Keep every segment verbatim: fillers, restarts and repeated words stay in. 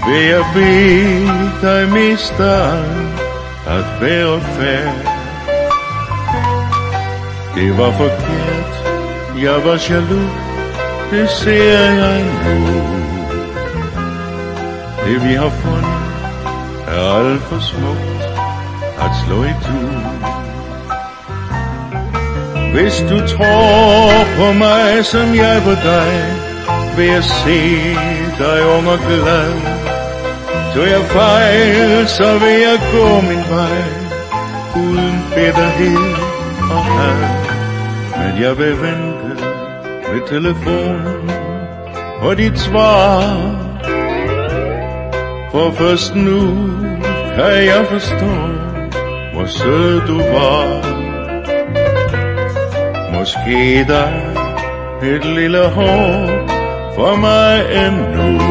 vil jeg bede dig, mester, at være fair. Det var forkert, jeg var jaloux, det ser jeg nu. Det vi har fundet er alt for smukt at slå i tu. Hvis du tror på mig, som jeg på dig, vil jeg se dig ung og glad. Så jeg fejl, så vil jeg gå min vej, uden bitterhed og had. Men jeg vil vente ved telefonen på dit svar, for først nu kan jeg forstå, hvor sød du var. Måske der et lille håb for mig endnu.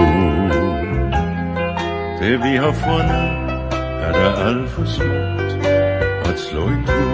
Det vi har fundet er der alt for smukt at slå i tu.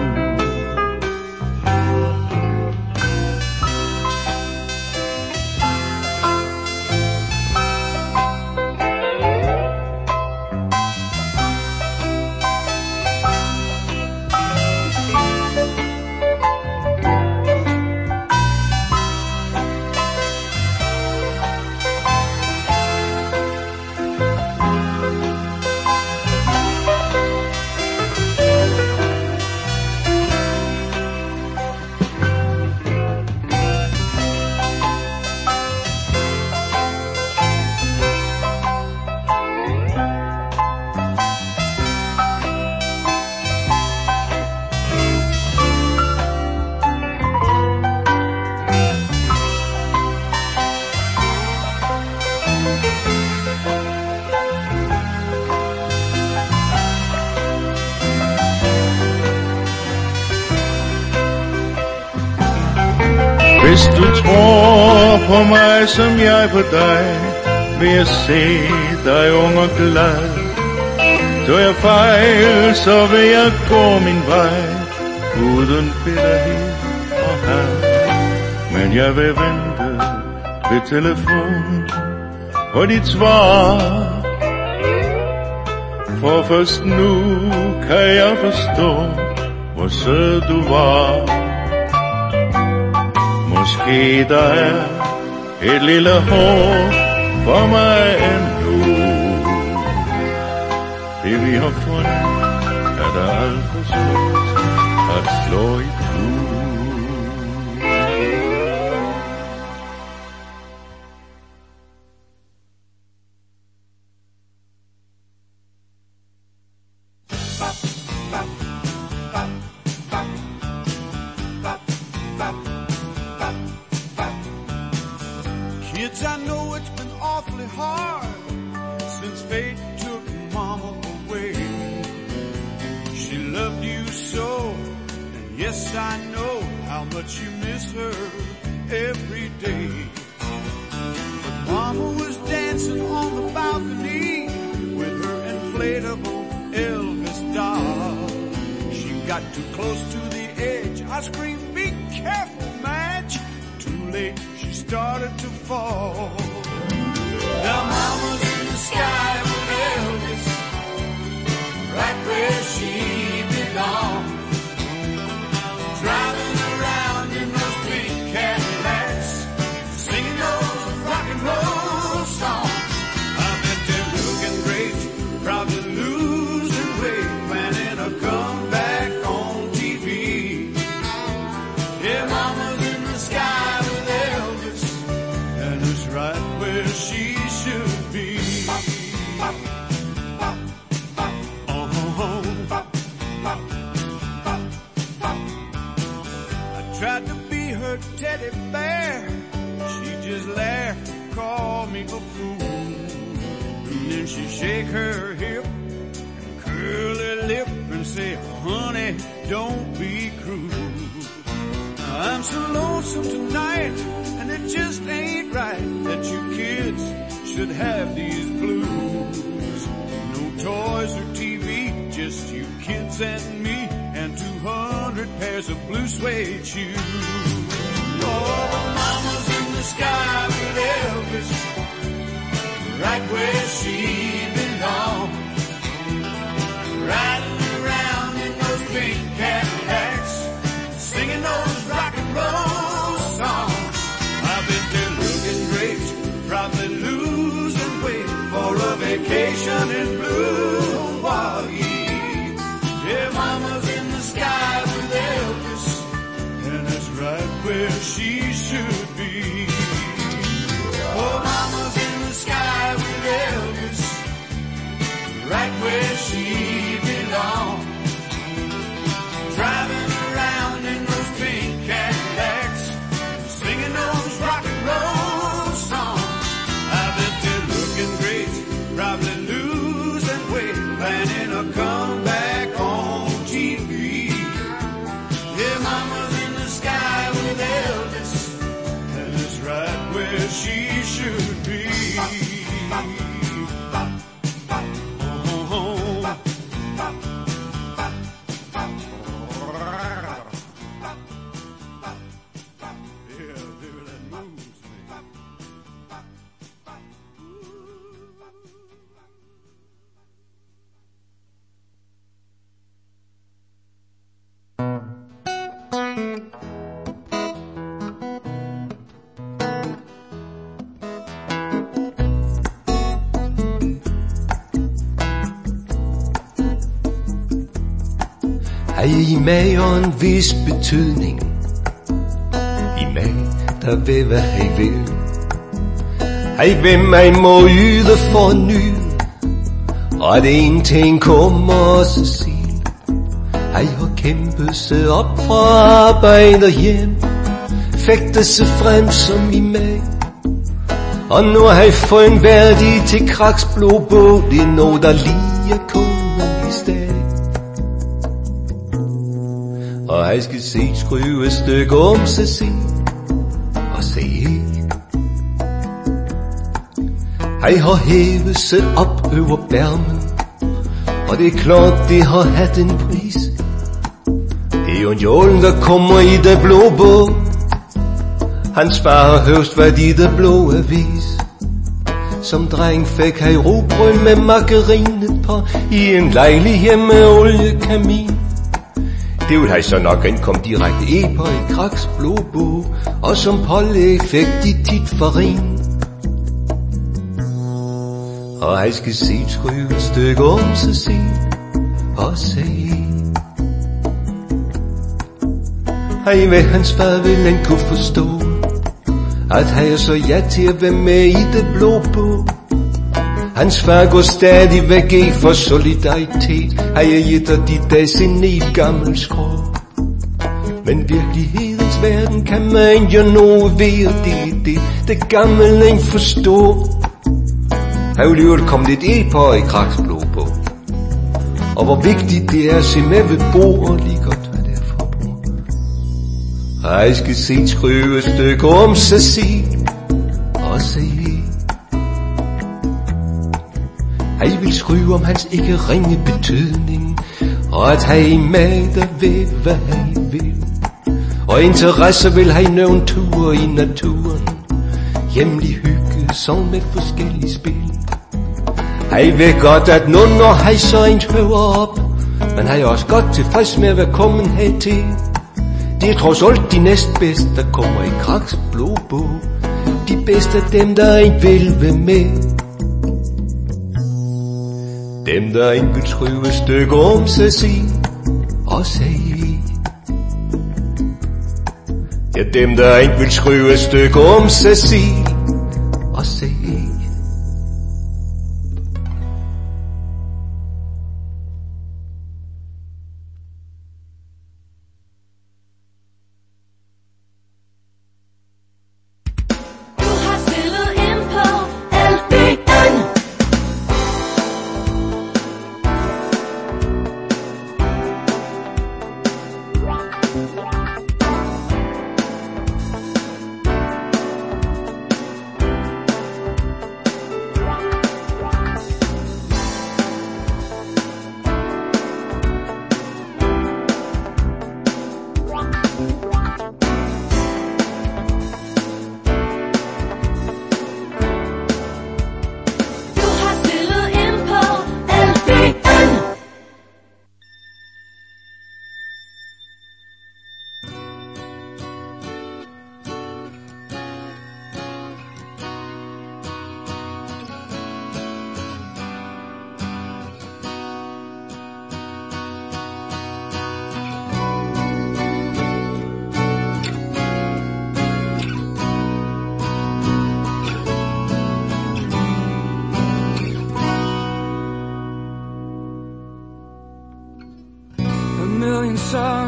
Hvis du tror på mig, som jeg på dig, vil jeg se dig ung og glad. Så jeg fejl, så vil jeg gå min vej, uden bitterhed og had. Men jeg vil vente ved telefonen på dit svar, for først nu kan jeg forstå, hvor sød du var. Måske der er et lille håb for mig endnu. Det vi har fundet er der alt for smukt at slå i tu. Right where she vacation is blue Hawaii. Yeah, mama's in the sky with Elvis, and that's right where she should be. Oh, mama's in the sky with Elvis, right where she belongs. Driving around in those pink Cadillacs, singing those rock and roll songs. I bet they're looking great, probably losing weight, planning a comeback on T V. Yeah, mama's in the sky with Elvis, and it's right where she should be. Hej i magen vis betydning, i mag der ved hvad hej vil. Hej hvem man må yde for ny, og at ingenting kommer så sent. Hej har kæmpet sig op fra arbejde hjem, fægtet sig frem som i mag. Og nu har jeg fået en værdig til Kraks blå bog, det er noget der lige er kommet i sted. Og jeg skal se skrive et stykke om sig selv og se. Jeg har hævet sig op over bærmen, og det er klart det har haft en pris. Det er jo en jålen der kommer i det blå bog, hans far har høst været i det blå avis. Som dreng fik jeg rugbrød med margarine på i en lejlighed med oliekamin. Det ville jeg så nok indkom direkte i på i Kraks blå bog, og som pålæg fik de tit farin. Og jeg skal se skrive et stykke om sig selv og se. Hej ved hans far vil han kunne forstå, at han er så ja til at være med i det blå bog. Hans far går stadig væk i for solidaritet, har jeg gitter de dag sin i et gammelt skrå. Men virkelighedens verden kan man jo nå ved, og det det, det gamle ikke forstå. Har jo lige kommet lidt i på i Kraks blå bog, og hvor vigtigt det er at se med ved bordet, lige godt hvad det er for bord. Jeg skal se skrive et stykke om sig selv og se. Jeg vil skrive om hans ikke ringe betydning, og at han med der ved hvad han vil. Og interesse vil han nævne ture i naturen, hjemlig hygge som med forskellige spil. Jeg ved godt at nu når han så en hører op, men han er også godt tilfreds med at være kommet hertil. Det er trods alt de næstbedste der kommer i Kraks blå bog, de bedste af dem der ikke vil være med. Dem der ikke vil skrive et stykke om sig selv og sige. Ja, dem der ikke vil skrive et stykke om sig selv og sige.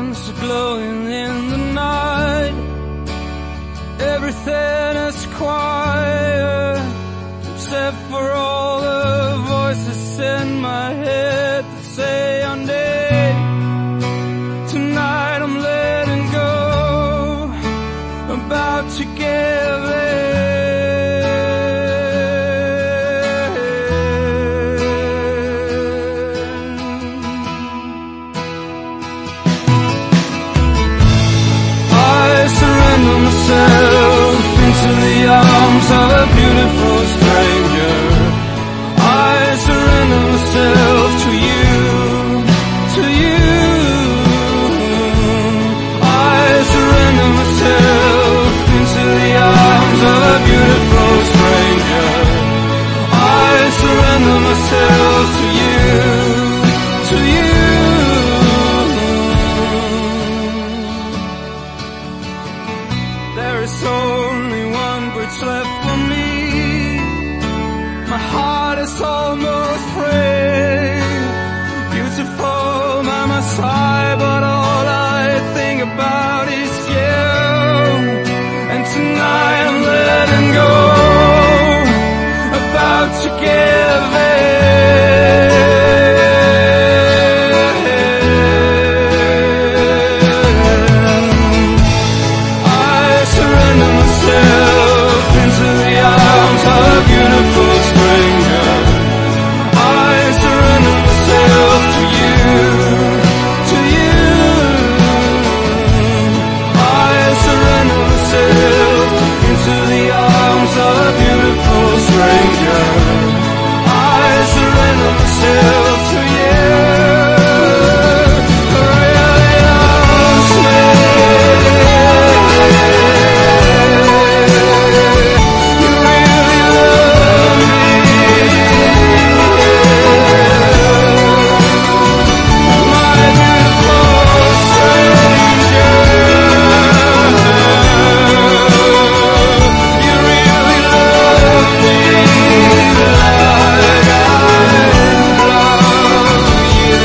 suns are glowing in the night. Everything is quiet except for all the voices in my head that say your name. Tonight I'm letting go, about to give in. I surrender myself into the arms of a beautiful stranger. I surrender myself to you, to you. I surrender myself into the arms of a beautiful stranger. I surrender myself to you, to you. There is only one bridge left for me. My heart is almost free. Beautiful by my side, but all I think about is you. And tonight I'm letting go, about to give in. I surrender myself into the arms of a beautiful stranger. I surrender myself to you, to you. I surrender myself into the arms of a beautiful stranger. I surrender myself to you. Really loves me. You really love me. My beautiful stranger. You really love me like I love you.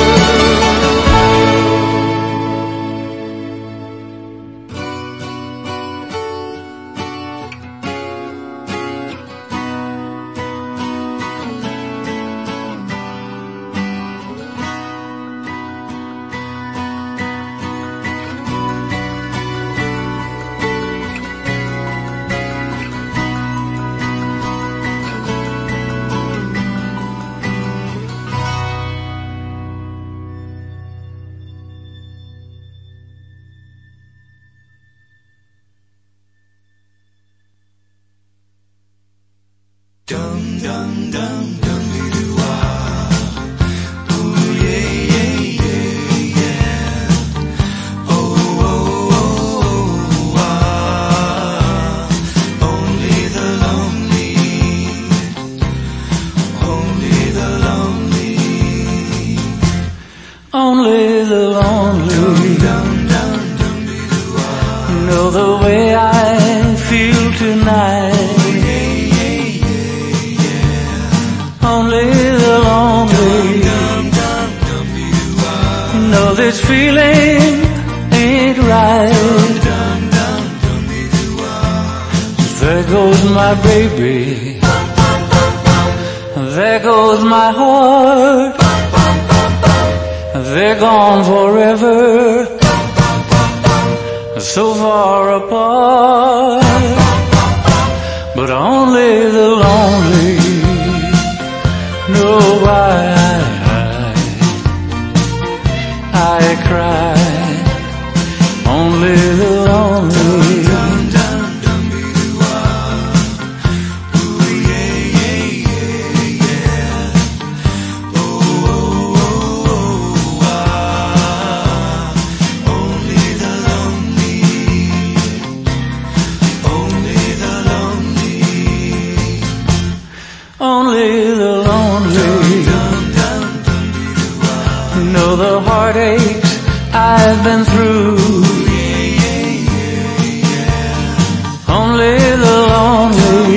Dum dum dum dum doo ah. Ooh yeah yeah yeah yeah. Oh oh oh ah. Only the lonely, only the lonely, Only the lonely dum dum dum doo ah. know the way I feel tonight. Only the lonely know this feeling ain't right. There goes my baby, there goes my heart. They're gone forever, so far apart. But only the lonely know why I, I cry. Only the lonely Only the lonely know the heartaches I've been through. Only the lonely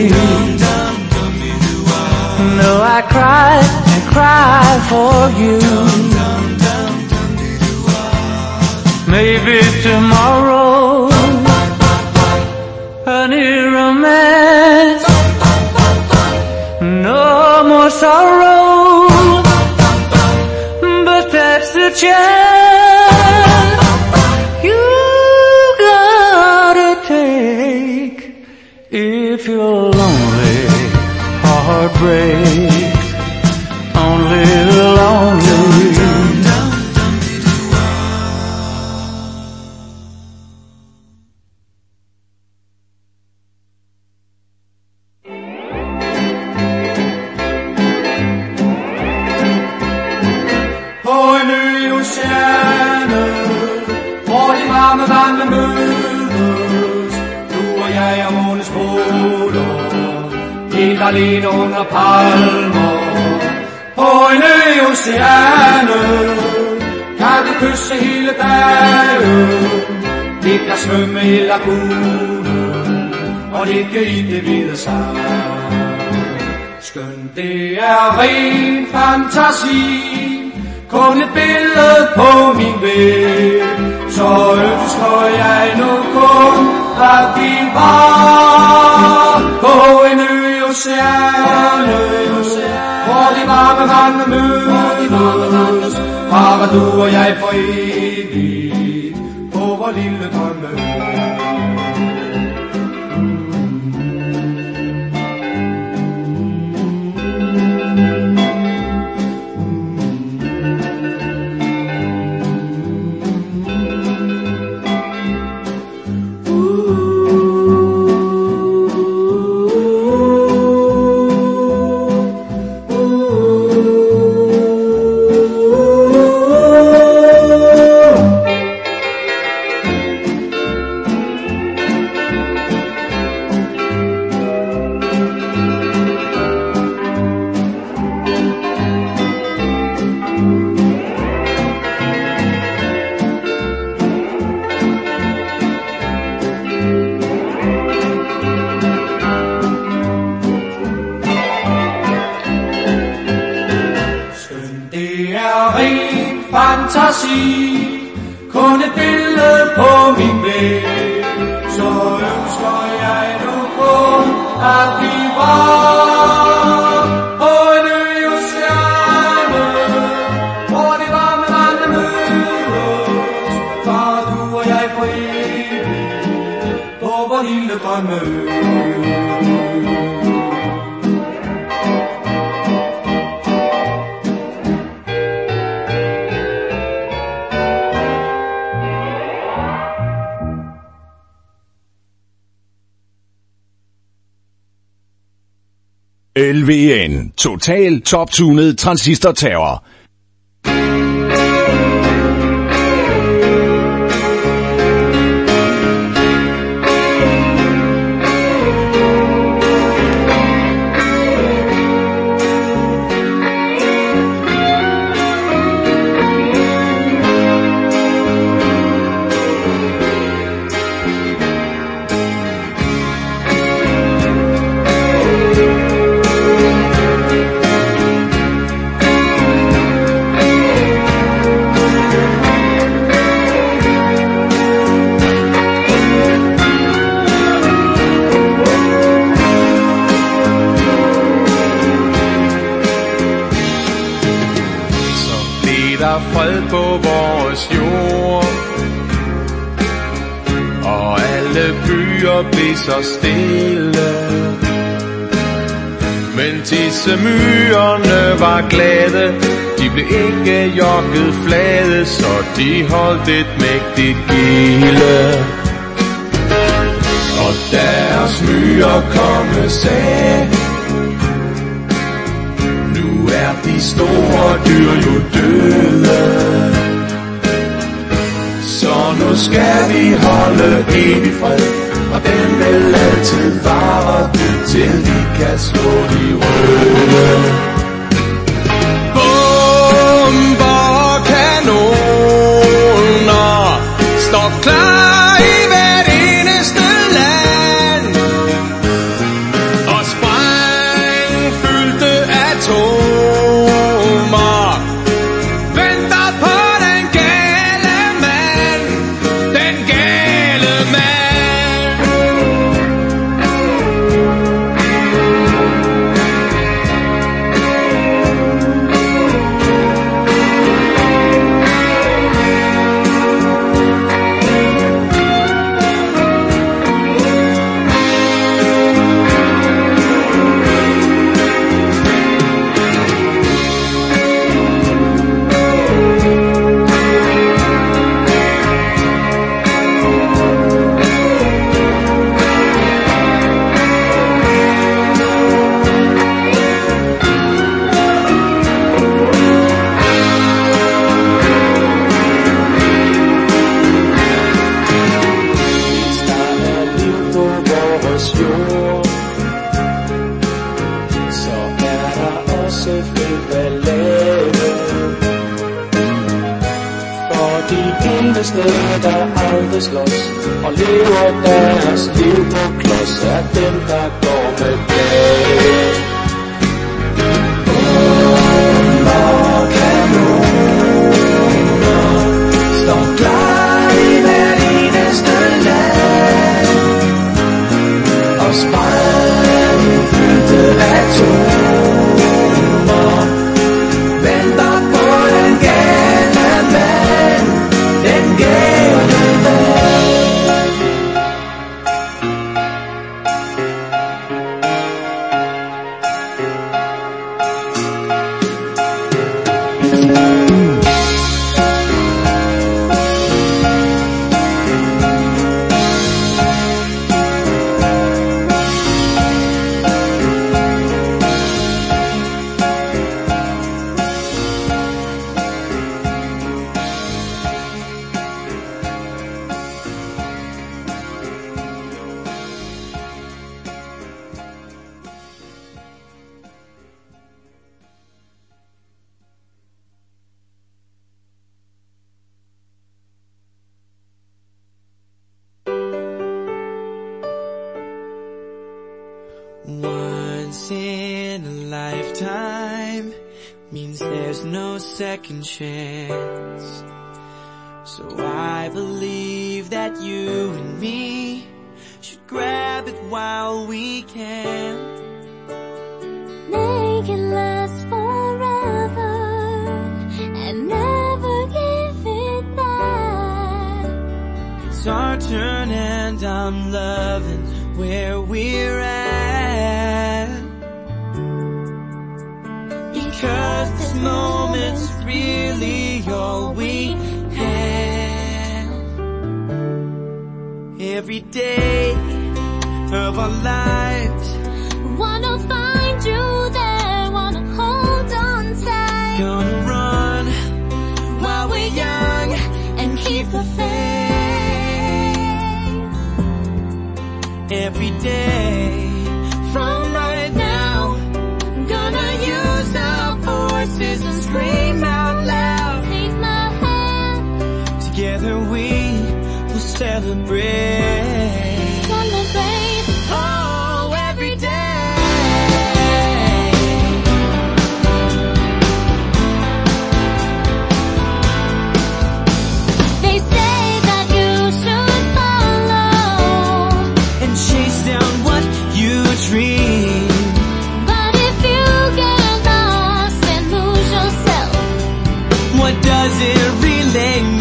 know I cry and cry for you. maybe tomorrow a new romance, no more sorrow, but that's the chance you gotta take if you're lonely. Heartbreak, only the lonely. På en ø i oceanet, hvor de varme vande mødes, du og jeg og månens poler, helt alene under palmer. På en ø i oceanet kan vi kysse hele dagen. Vi kan svømme i lagunen og ligge i det hvide sand. Skønt det er ren fantasi, kun et billede på min væg, så ønsker jeg nu kun at vi var på en ø i oceanet, hvor de varme vande mødes, bare du og jeg for evigt på vor lille drømme. Fantasi, kun et billede på min væg, så ønsker jeg nu kun at vi var på en ø i oceanet, hvor de varme vande mødes, bare du og jeg for evigt på vor lille drømmeø. L V N. Total top-tunet transistor-terror. Fred på vores jord, og alle byer blev så stille. Men disse myrerne var glade, de blev ikke jogget flade, så de holdt et mægtigt gilde. Og deres myrer komme sagde, nu er de store dyr jo døde, så nu skal vi holde evig fred, og den vil altid vare, til vi kan slå de røde. Bomber og kanoner står klar i hvert eneste land, og sprængfyldte atomer venter på den gale mand. gamle sted, der aldrig slås og lever deres liv på klods, er dem, der går med dag. Under kanoner står klar i hvert eneste land, og sprængende fyldte atomer venter på den gale mand, den gale mand. Once in a lifetime means there's no second chance. So I believe that you and me should grab it while we can. Make it last forever and never give it back. It's our turn and I'm loving where we're at. Because this moment's really all we have. Every day of our lives, wanna find you there, wanna hold on tight. Gonna run while we're young and keep the faith. Every day from right now, gonna use our voices and scream out loud. Take my hand, together we will celebrate. Celebrate, oh, every day. They say that you should follow and chase down what you dream. But if you get lost and lose yourself, what does it really mean?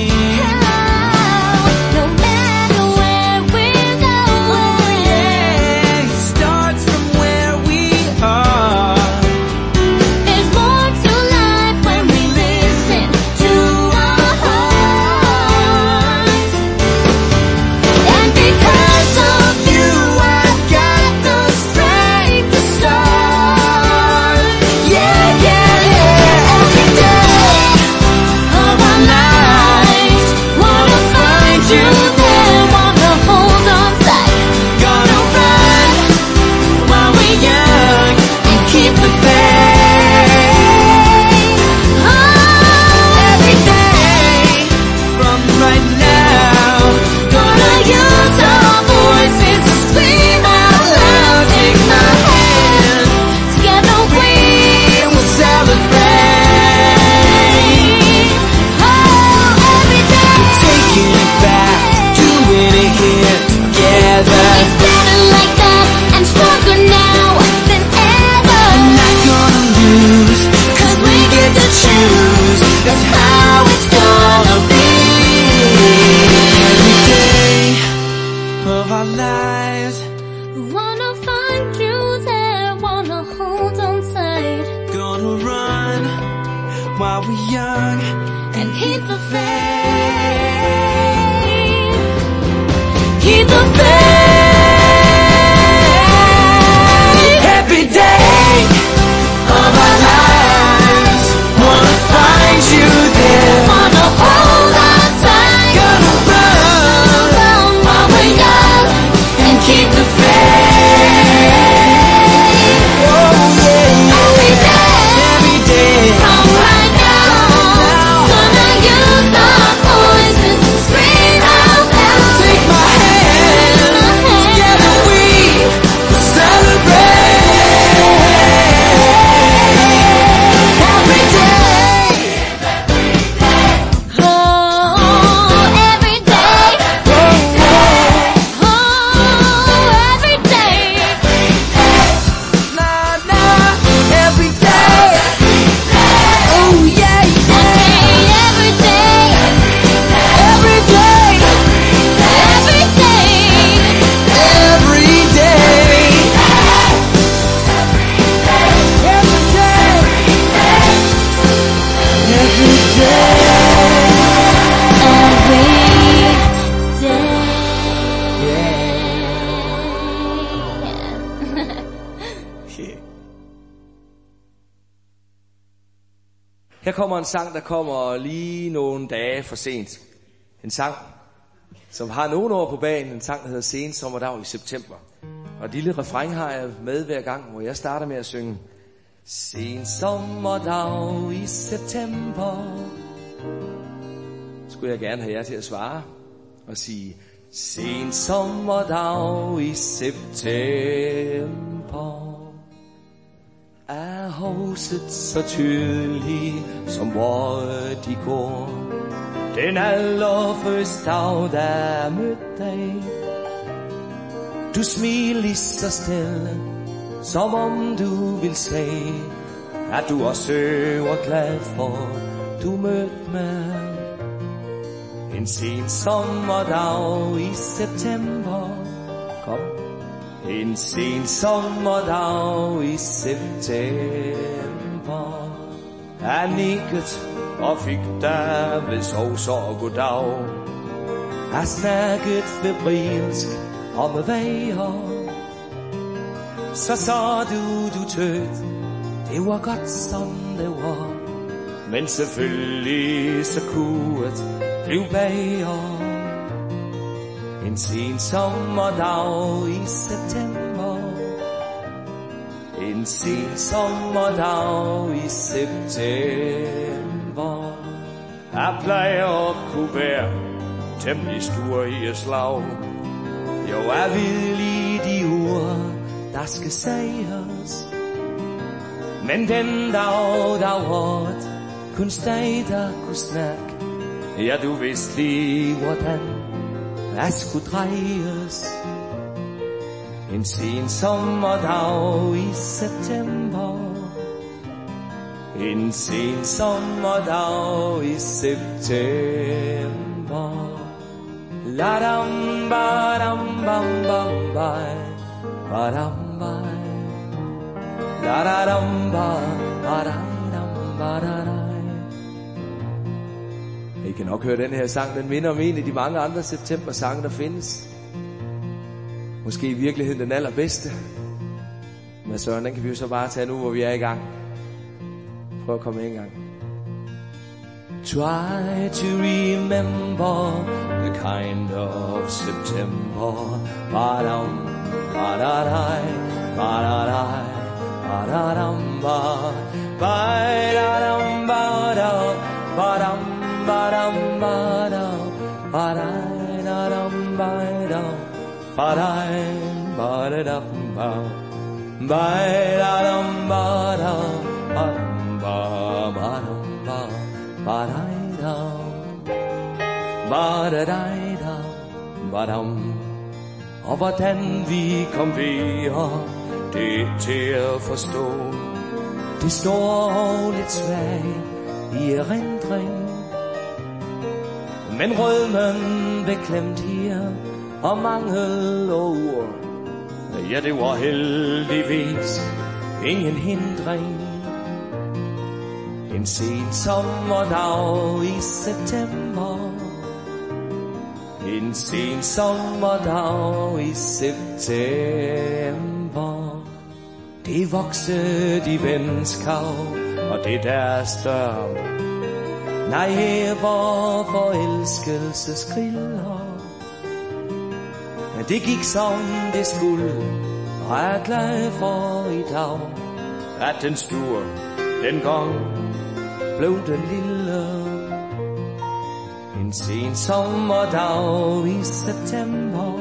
no matter where we're going, Yeah, it starts from where we are. there's more to life when we listen to our hearts. And because of you, I've got the strength to start. Yeah, yeah, yeah. Every day of our lives, wanna find you there, wanna hold on tight. Gonna run while we're young And keep the faith. Oh, every day, from right now. gonna use our voices to scream out loud. Take my hand, together we will celebrate. Oh, every day, Taking it back, doing it here together. it's better like that and stronger now than ever. Not gonna lose, Cause we get to choose, that's how it's gonna be. every day of our lives. Wanna find you there, wanna hold on tight. Gonna run while we're young. And keep the faith. Keep the faith. Every day of our lives, wanna find you there. Wanna hold on tight. Gonna run Run while we're young and keep the faith. oh yeah, Every day, every day. from right now, gonna use our voices Her kommer en sang, der kommer lige nogle dage for sent. En sang, som har nogle år på banen. En sang, der hedder Sen sommerdag i september. Og et lille refræng har jeg med hver gang, hvor jeg starter med at synge. Sen sommerdag i september. Skulle jeg gerne have jer til at svare og sige: Sen sommerdag i september. Er huset så tydeligt, som hvor de går. Den allerførste dag, der mødte dig. Du smiler lige så stille, som om du vil sige, at du også var glad for, du mødte mig. En sen sommerdag i september. Kom. En sen sommerdag i september. Jeg nikket og fik dig ved sovs og goddag. Jeg snakket febrilsk om vejr. Så sa du, du tøt, det var godt som det var. Men selvfølgelig så kunne det blive bager. En sen sommerdag i september. En sen sommerdag i september. Jeg plejer at kunne være temmelig stor i et slag. Jo, jeg vil i de ord, der skal siges. Men den dag, der var det, kun steg, der kunne snakke. Ja, du vidste lige, hvordan jeg skulle drejes. En sen sommerdag i september. En sen sommerdag i september. La-dam, ba-dam, bam, bam, bam, ba-dam, bam. La-da-dam, ba-da-dam, ba-da-dam. I kan nok høre den her sang, den minder om en af de mange andre september-sange, der findes. Måske i virkeligheden den allerbedste. Men Søren, den kan vi jo så bare tage nu, hvor vi er i gang. Prøv at komme ind en gang. Try to remember the kind of September. Ba-dum, ba-da-dai, ba-da-dai, ba-da-dum, ba. Ba-da-dum, ba-da, ba-dum, ba-dum, ba-da, ba-da-dum, ba-da, ba-da, ba-da-dum, ba. Ba-da-dum, ba-da, ba-dum, ba-dum, ba. Ba-da-dum, ba-da-da-dum, ba-dum. Og hvordan vi kom videre, det er til at forstå. Det står lidt svagt i erindring, men rødmen beklemt her og mangel ord. Ja, det var heldigvis ingen hindring. En sen sommerdag i september. En sen sommerdag i september. Det voksede i venskab, og det der større. Nej, her var forelskelseskriller. Det gik som det skulle, og jeg er glad for i dag, at den store dengang blev den lille. En sen sommerdag i september.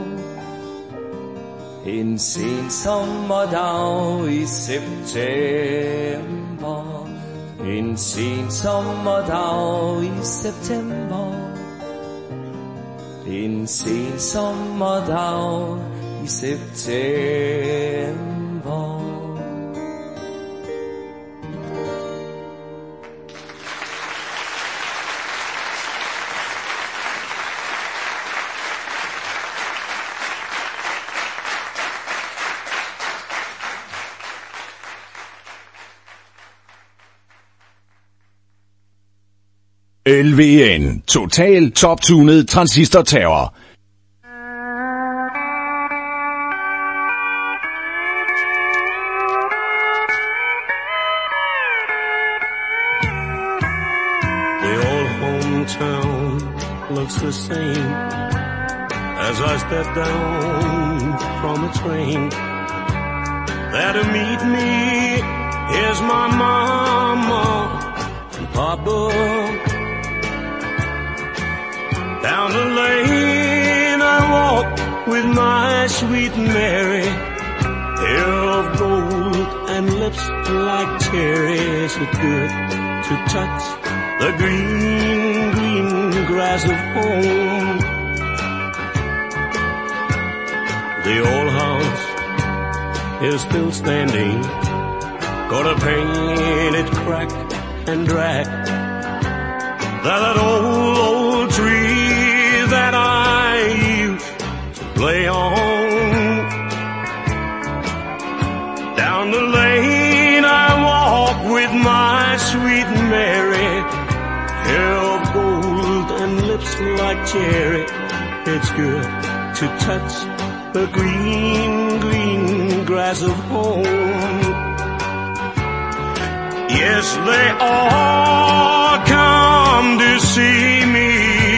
En sen sommerdag i september. En sen sommerdag i september. En sen sommerdag i september. L V N. Total top-tunet transistor-terror. town looks the same as I step down from the train. There to meet me is my mama and papa. Down the lane I walk with my sweet Mary, hair of gold and lips like cherries. It's good to touch the green, green grass of home. The old house is still standing, got a painted crack and drag. That old, old tree that I used to play on. Down the lane I walk with my sweet Mary, hair of gold and lips like cherry. It's good to touch the green, green grass of home. Yes, they all come to see me.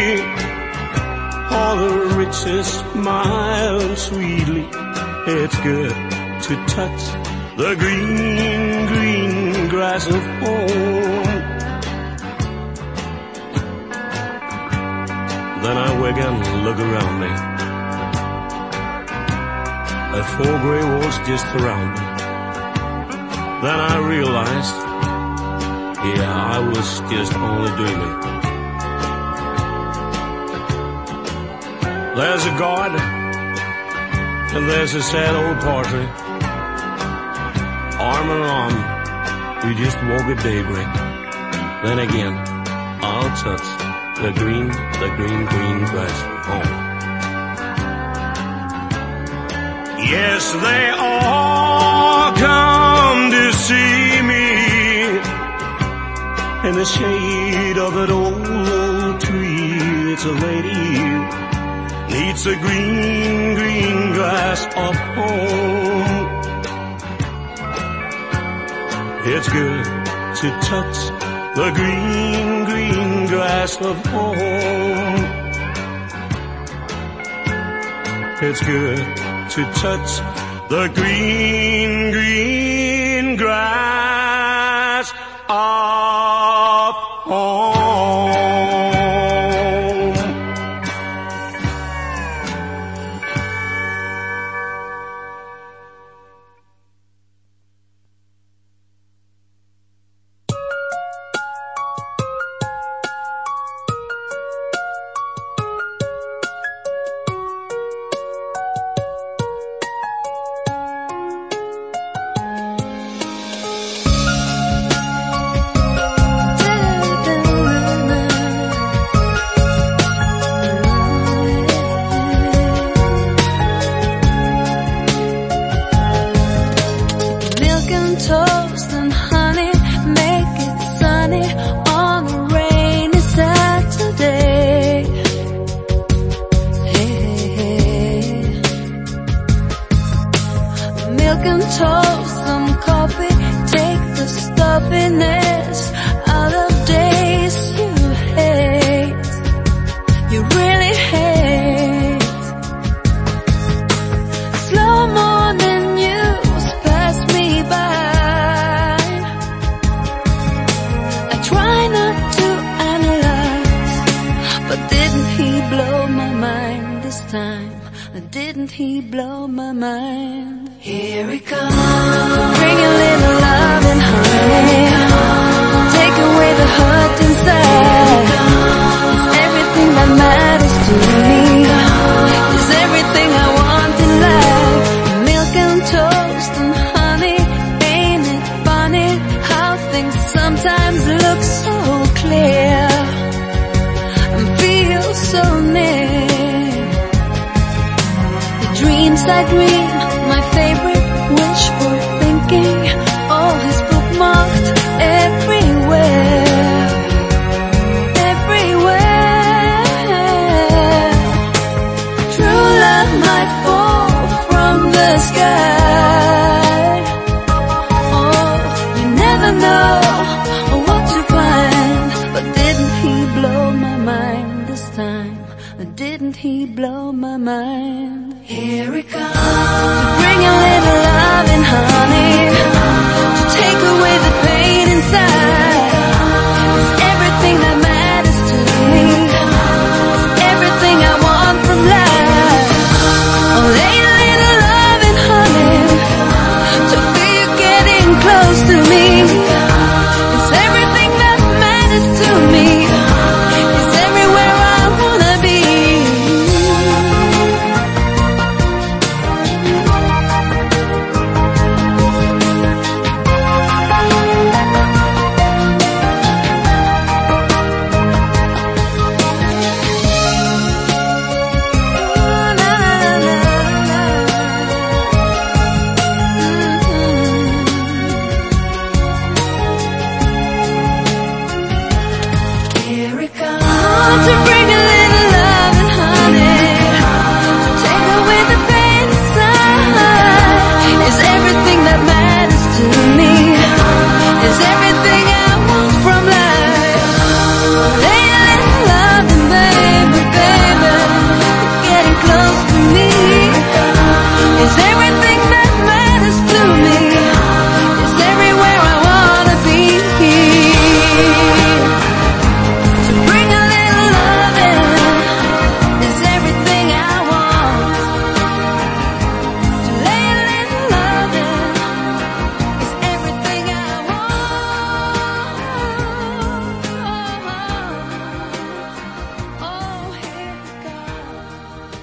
All the riches smile sweetly. It's good to touch the green, green grass of home. Then I wake and look around me. A four gray walls just surround me. Then I realized, yeah, I was just only dreaming. There's a God, and there's a sad old portrait. Arm in arm, we just walk at daybreak. Then again, I'll touch the green, the green, green grass of home. Yes, they all come to see me in the shade of that old, old tree. It's a lady needs the green, green grass of home. It's good to touch the green, green grass of home. It's good to touch the green, green grass of home. Know what to find, but didn't he blow my mind? he blow my mind. Here it comes to bring a little love and honey, to take away the pain inside. It's everything that matters to me, it's everything I want from life. Oh, lay a little love and honey, to feel getting close to me. It's everything that matters to me. It's everywhere I wanna be. Here it comes to bring a little love and honey, to take away the pain inside. It's everything that matters to me. It's everything I want from life. Lay a little love and baby, baby, getting close to me. It's everything that matters to me. It's everywhere I wanna be. To bring a little loving is everything I want. To lay a little loving is everything I want. Oh, here it comes.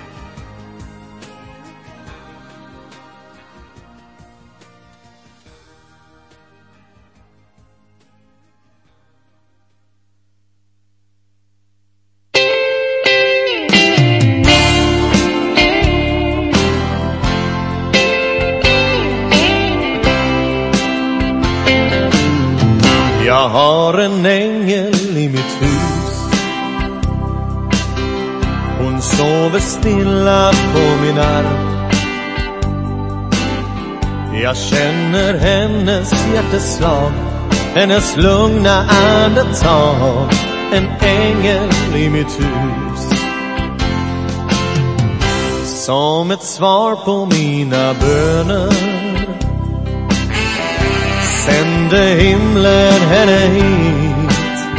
Jag har en ängel i mitt hus. Hon sover stilla på min arm. Jag känner hennes hjärteslag, hennes lugna andetag. En ängel i mitt hus. Som ett svar på mina böner sände himlen henne hit.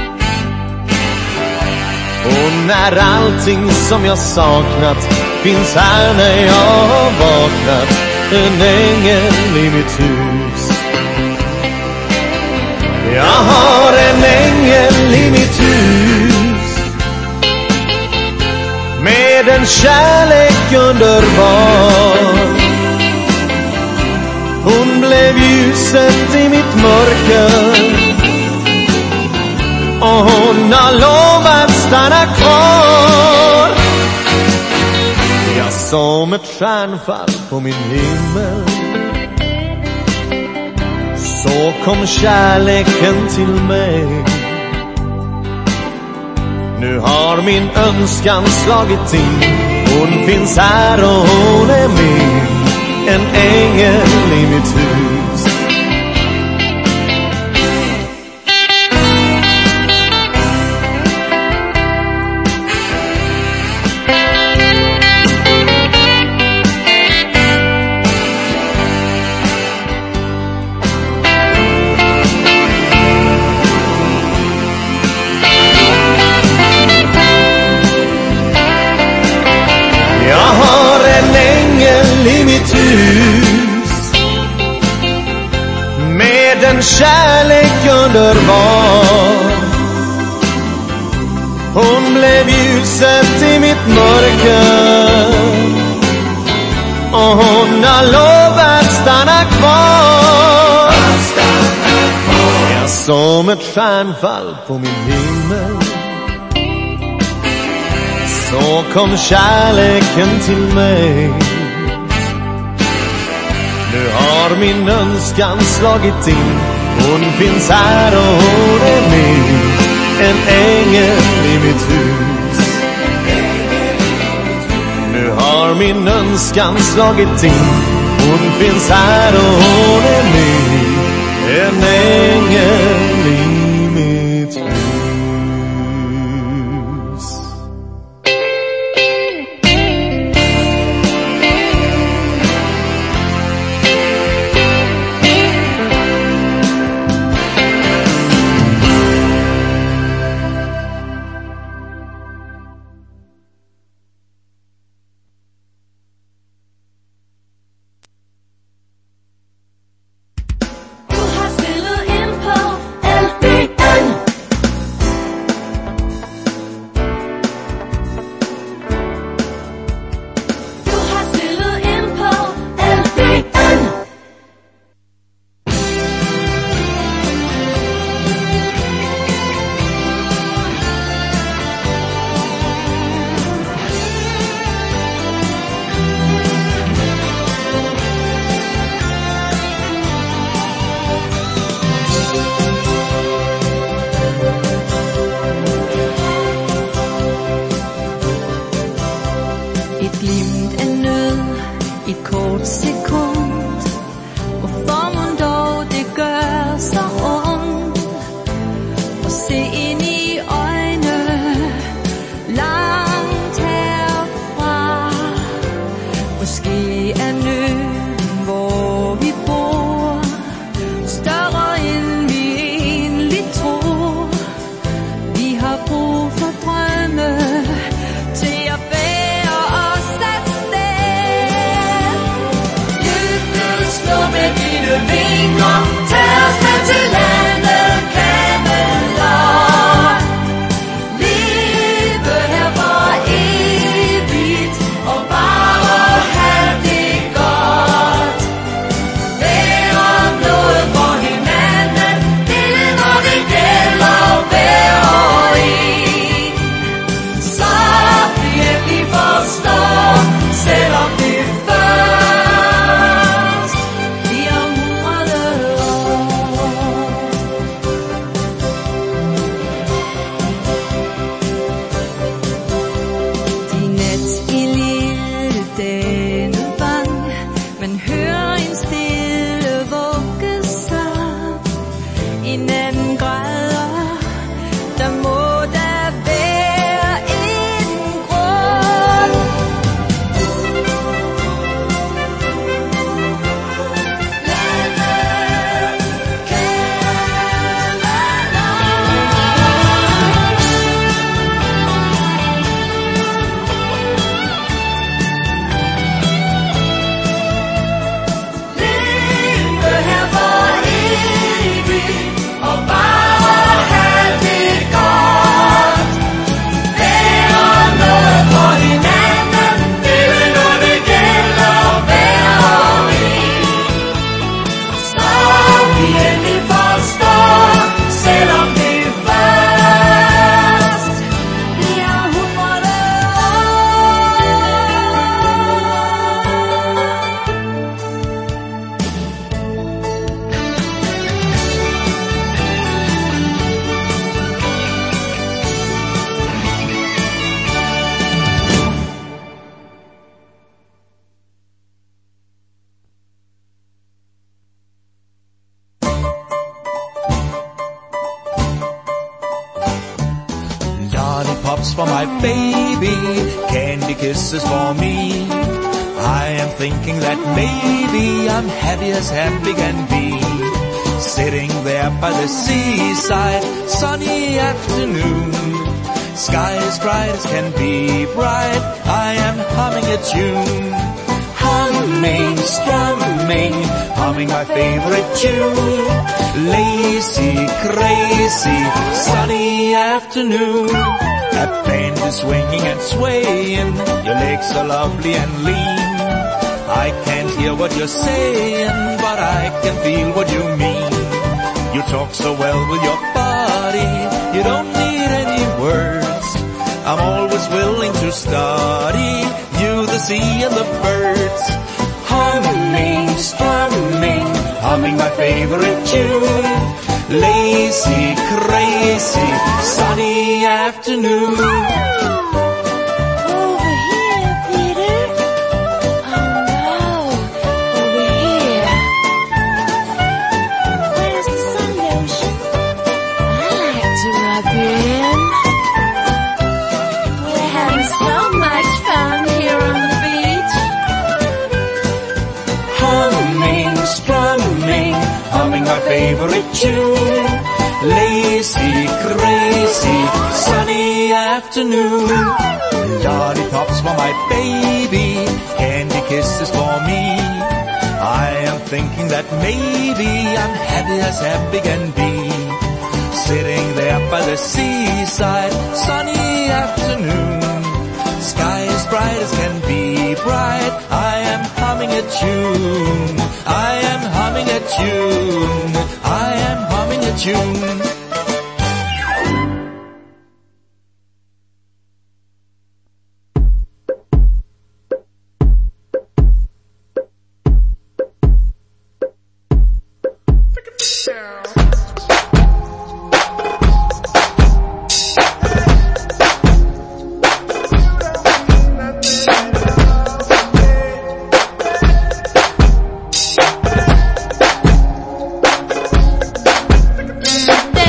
Och när allting som jag saknat finns här när jag har vaknat. En ängel i mitt hus. Jag har en ängel i mitt hus, med en kärlek underbar. Hon blev ljuset i mitt mörker, och hon har lovat stanna kvar. Jag som ett stjärnfall på min himmel, så kom kärleken till mig. Nu har min önskan slagit in. Hon finns här och hon är min. En ängel i mitt hus. Jag har en ängel i mitt hus, med en kärlek underbar. Hon blev ljuset i mitt mörker, och hon har lovat stanna kvar. Jag som ett stjärnfall på min himmel, så kom kärleken till mig. Nu har min önskan slagit in. Hon finns här och hon är min. En ängel i mitt hus. Nu har min önskan slagit in. Hon finns här och hon är min. En ängel i mitt hus. græder, der må der være en grund. Lollipops for my baby, candy kisses for me. I am thinking that maybe I'm happy as happy can be. Sitting there by the seaside, sunny afternoon. Sky as bright as can be bright, I am humming a tune. Humming, strumming, humming my favorite tune. Lazy, crazy, sunny afternoon. A band is swinging and swaying, your legs are lovely and lean. I can't hear what you're saying, but I can feel what you mean. You talk so well with your body, you don't need any words. I'm always willing to study you, the sea and the birds. Humming, strumming, humming my favorite tune. Lazy, crazy, sunny afternoon. Over here, Peter. Oh no, over here. Where's the sun lotion? I like to rub you in. We're having so much fun here on the beach. Humming, strumming, humming my favorite tune. Lazy, crazy, sunny afternoon. Lollipops for my baby, candy kisses for me. I am thinking that maybe I'm happy as happy can be. Sitting there by the seaside, sunny afternoon. Sky as bright as can be bright, I am humming a tune. I am humming a tune. I am humming a tune. There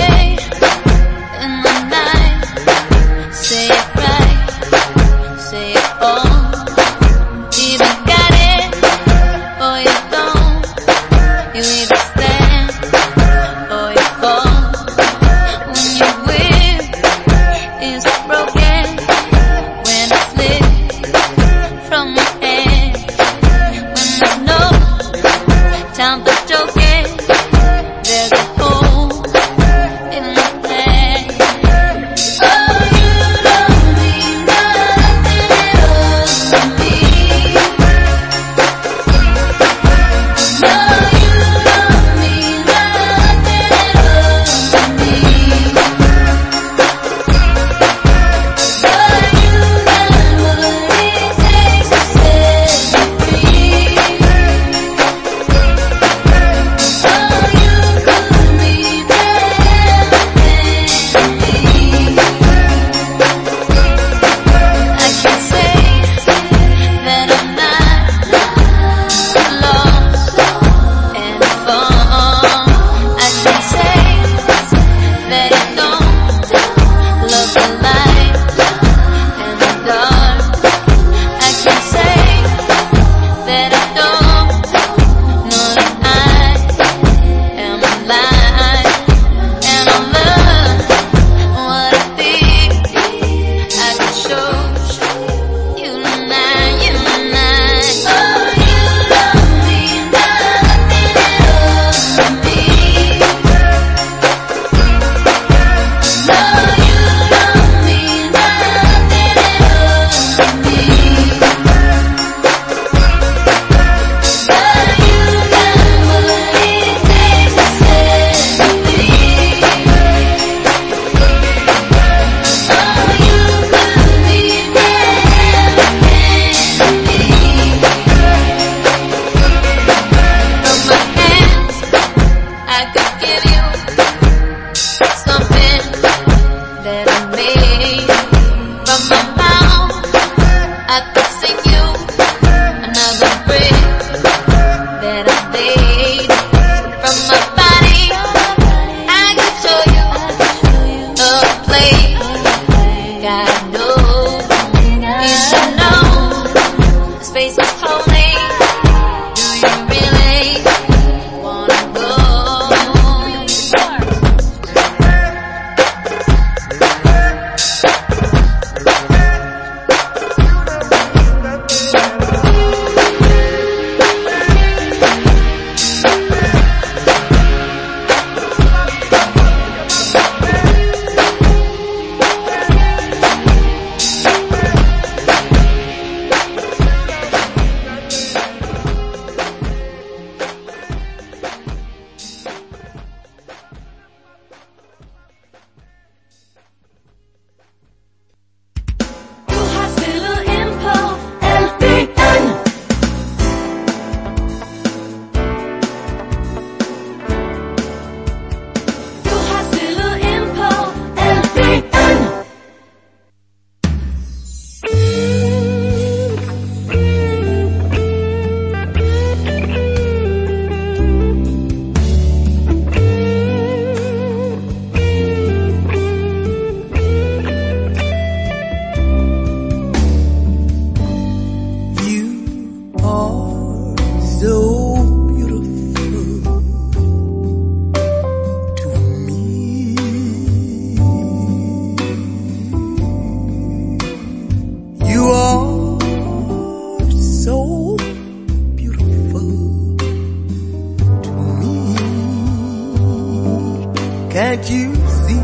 can't you see?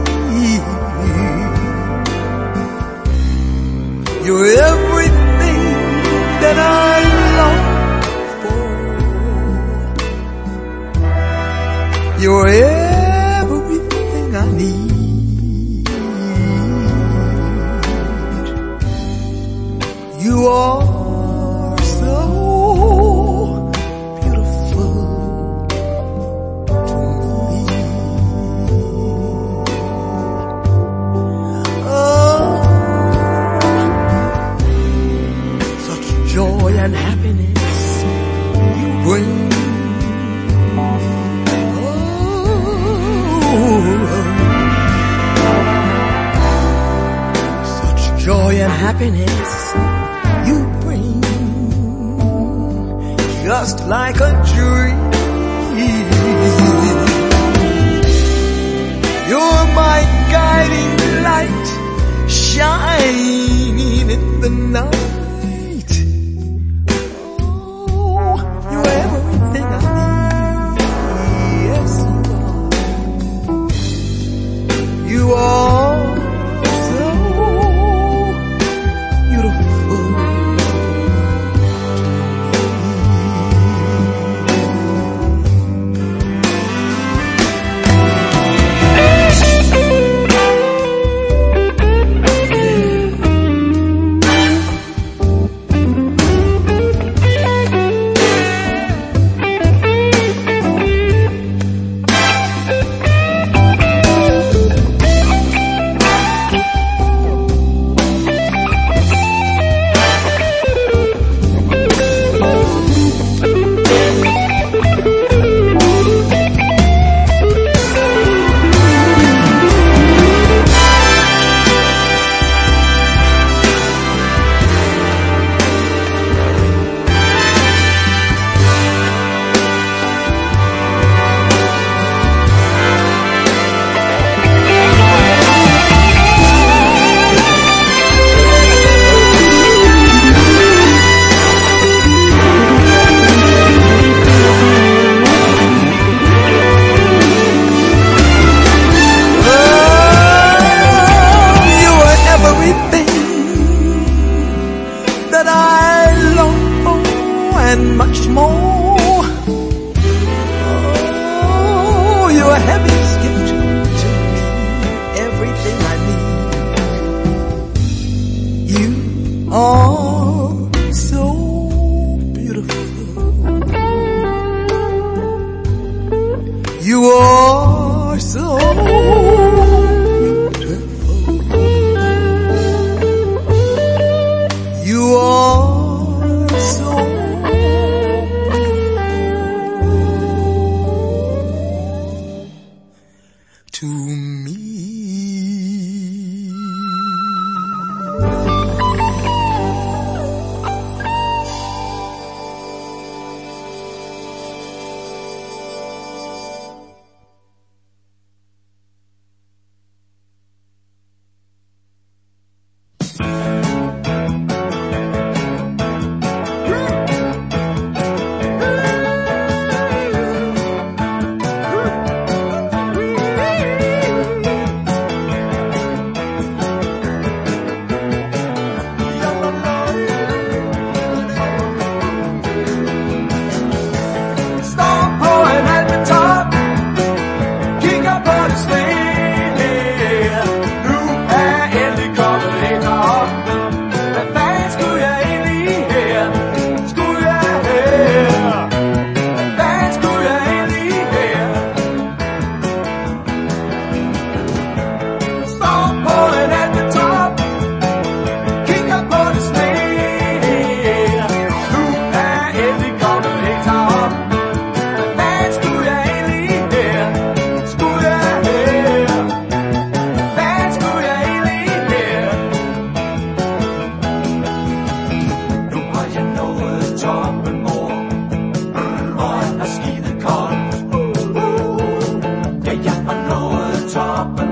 You're everything that I long for. You're everything I need. You are so beautiful to me. Oh, such joy and happiness you bring. Such joy and happiness you bring, just like a dream. You're my guiding light, shining in the night. Oh, you're everything I need. Yes, you are. You are so beautiful to top